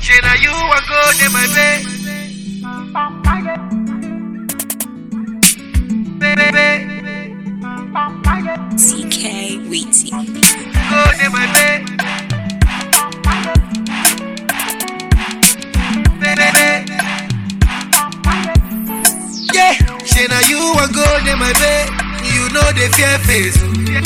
Shana, you are good in my bed. CK Weezy. Good in my bed. Yeah, Shana, you are good in my bed. You know the fear face.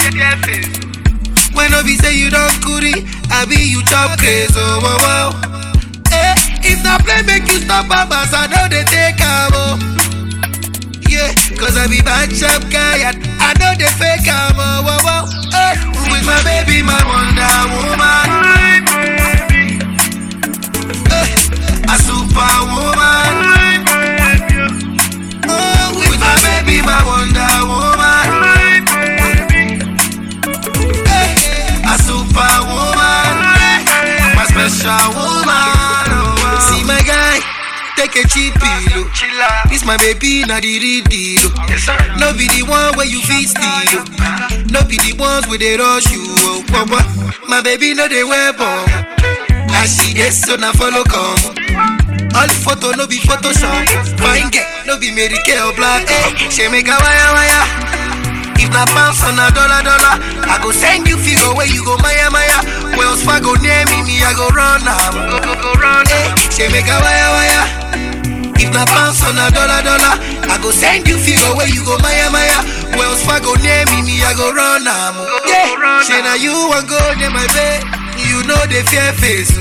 When I be say you don't curry, I be you chop crazy. Oh, wow, wow. Eh, if not play make you stop papas, I know they take out. Yeah, cause I be bad chap guy and I know they fake am. Oh, wow, wow. Eh, with my baby, my Wonder Woman. A superwoman. Oh, with my baby, my Wonder Woman. A superwoman, my special woman. See my guy, take a cheap pillow. This my baby, not the real deal. No be the one where you feel steal. No be the ones where they rush you. My baby, no they wear bomb. I see this, so now follow come. All the photo no be Photoshop. Fine get, no be Mary Kay or Black. She make a wire. If na pounds on a dollar, I go send you figure where you go Maya. Wells Fargo near me, I go run am. Go run. She make a wire. If na pounds on a dollar, I go send you figure where you go Maya. Wells Fargo near me, I go run am. Yeah, she na you want go near my bed. You know the fear face.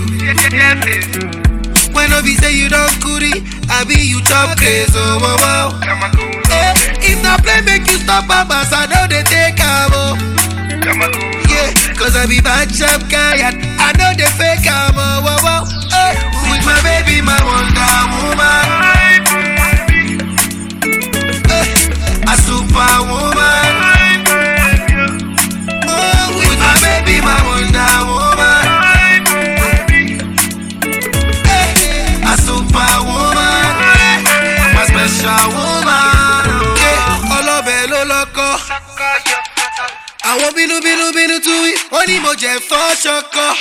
When I be say you don't curry, I be you chop crazy. Oh, wow, wow. Eh, if not play make you stop papas, I know they take out. Yeah, cause I be bad chap guy and I know they fake am. Oh, wow, wow. Eh, with my baby, my Wonder Woman. A superwoman. Oh, with my baby, my Wonder Woman. A superwoman, my special woman. Yeah, all of bello loco. I won't be no to it. Only mo je for choco.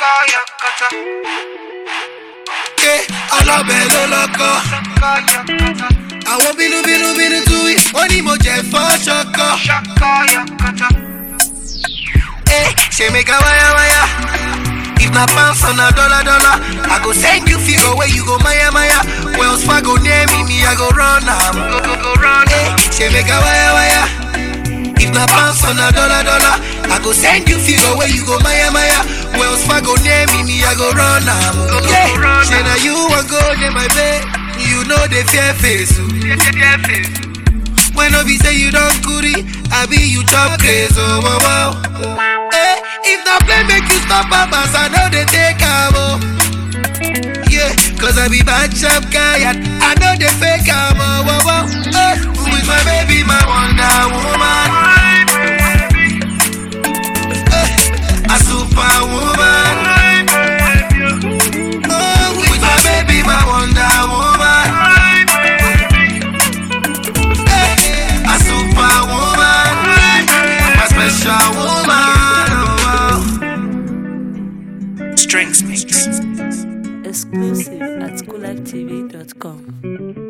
Yeah, all of bello loco. I won't be no to it. Only mo je for choco. Eh, she make a wire. If na pounds on a dollar, I go send you figure where you go Maya. Wells Fargo near me, I go run am. Go run. She make a wire. If na pounds on a dollar, I go send you figure where you go Maya. Wells Fargo near me, I go run am. Yeah, she na you want go near my bed. You know the fear face. When I be say you don't curry, I be you chop crazy. Oh, wow, wow. Eh, if not play make you stop papas, I know they take out. Yeah, cause I be bad chap guy and I know they fake am. Oh, wow, wow. Eh, with my baby, my Wonder Woman. A superwoman. Oh, with my baby, my Wonder Woman. A superwoman, my special woman. Strengths Mix. Exclusive at schoolactv.com.